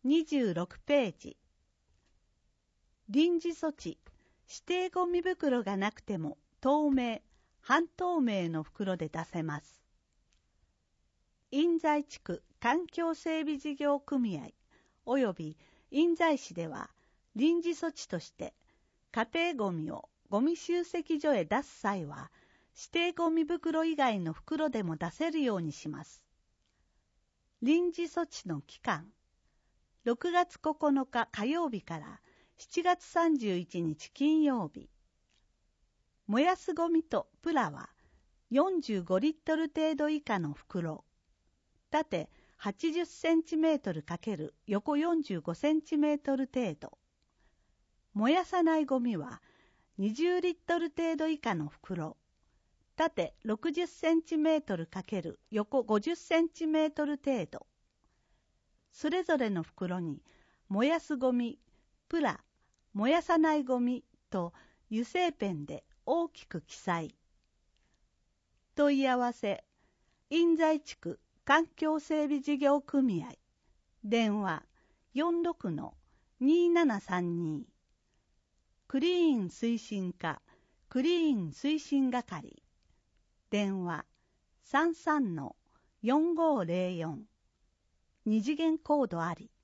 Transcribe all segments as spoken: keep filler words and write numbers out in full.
にじゅうろくページ。臨時措置、指定ゴミ袋がなくても透明、半透明の袋で出せます。印西地区環境整備事業組合及び印西市では臨時措置として家庭ゴミをゴミ集積所へ出す際は指定ゴミ袋以外の袋でも出せるようにします。臨時措置の期間、ろくがつここのか火曜日からしちがつさんじゅういちにち金曜日。燃やすゴミとプラはよんじゅうごリットル程度以下の袋、縦はちじゅっセンチメートル×横よんじゅうごセンチメートル程度。燃やさないゴミはにじゅうリットル程度以下の袋、縦ろくじゅっセンチメートル×横ごじゅっセンチメートル程度。それぞれの袋に燃やすゴミ、プラ、燃やさないゴミと油性ペンで大きく記載。問い合わせ、印西地区環境整備事業組合、電話 よんろくのにーななさんに。クリーン推進課、クリーン推進係、電話 さんさんのよんごーぜろよん。二次元コードあり。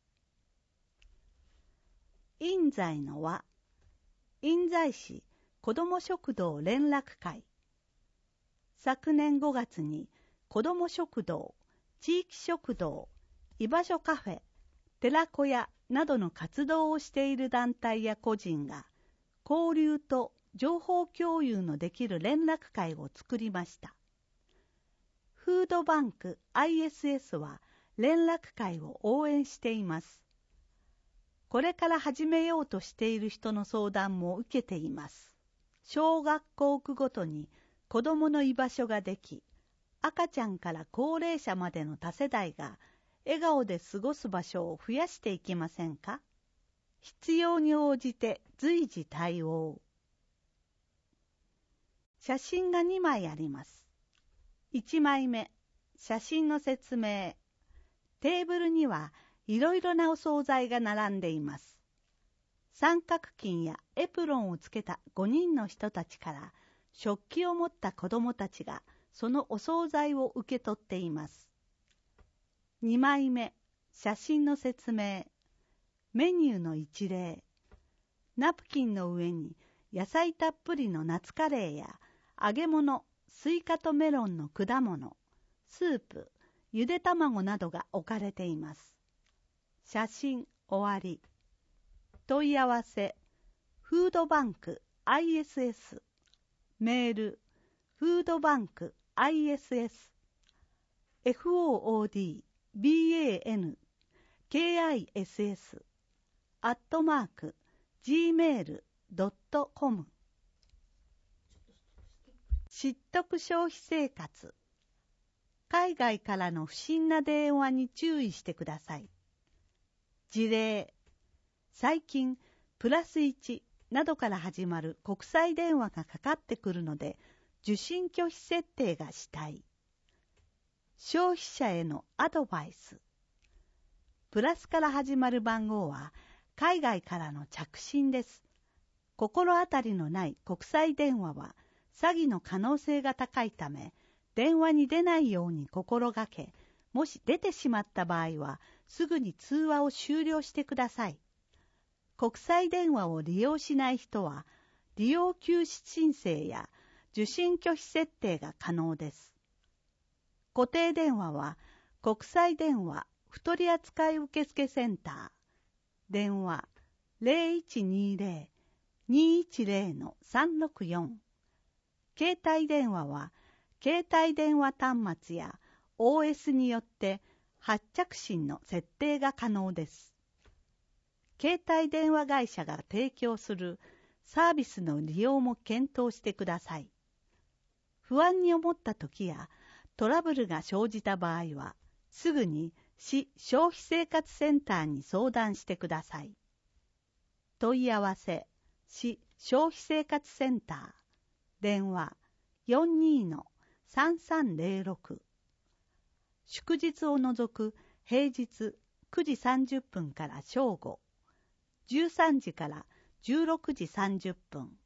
印西の輪、印西市子ども食堂連絡会。昨年ごがつに子ども食堂、地域食堂、居場所カフェ、寺子屋などの活動をしている団体や個人が交流と情報共有のできる連絡会を作りました。フードバンク アイエスエス は連絡会を応援しています。これから始めようとしている人の相談も受けています。小学校区ごとに子どもの居場所ができ、赤ちゃんから高齢者までの多世代が笑顔で過ごす場所を増やしていきませんか？必要に応じて随時対応。写真がにまいあります。いちまいめ、写真の説明。テーブルにはいろいろなお惣菜が並んでいます。三角巾やエプロンをつけたごにんの人たちから食器を持った子供たちがそのお惣菜を受け取っています。にまいめ、写真の説明。メニューの一例。ナプキンの上に野菜たっぷりの夏カレーや揚げ物、スイカとメロンの果物、スープ、ゆで卵などが置かれています。写真終わり。問い合わせ、フードバンク アイエスエス。メール、フードバンク アイエスエス。フォーバンク アットマーク ジーメール ドットコム。 知得消費生活。海外からの不審な電話に注意してください。事例、最近プラスいちなどから始まる国際電話がかかってくるので受信拒否設定がしたい。消費者へのアドバイス。プラスから始まる番号は海外からの着信です。心当たりのない国際電話は詐欺の可能性が高いため、電話に出ないように心がけ、もし出てしまった場合はすぐに通話を終了してください。国際電話を利用しない人は利用休止申請や受信拒否設定が可能です。固定電話は国際電話不取扱受付センター。電話 ゼロいちにゼロ にいちゼロ のさんろくよん。携帯電話は携帯電話端末や オーエス によって発着信の設定が可能です。携帯電話会社が提供するサービスの利用も検討してください。不安に思った時やトラブルが生じた場合は、すぐに市消費生活センターに相談してください。問い合わせ、市消費生活センター。電話 よんにーのさんさんゼロろく。祝日を除く平日くじさんじゅっぷんから正午、じゅうさんじからじゅうろくじさんじゅっぷん。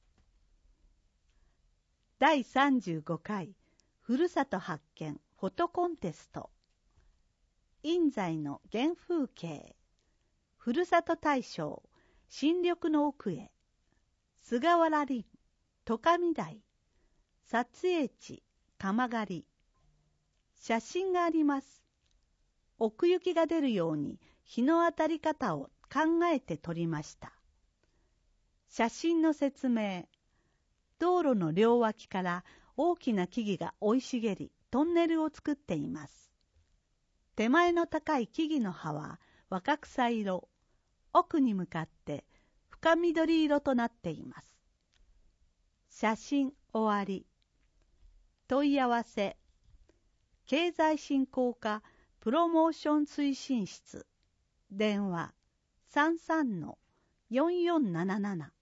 だいさんじゅうごかいふるさと発見フォトコンテスト。印西の原風景、ふるさと大賞、新緑の奥へ、菅原林、十上台、撮影地、鎌狩。写真があります。奥行きが出るように日の当たり方を考えて撮りました。写真の説明。道路の両脇から大きな木々が生い茂り、トンネルを作っています。手前の高い木々の葉は若草色、奥に向かって深緑色となっています。写真終わり。問い合わせ。経済振興課プロモーション推進室。電話 さんさんのよんよんなななな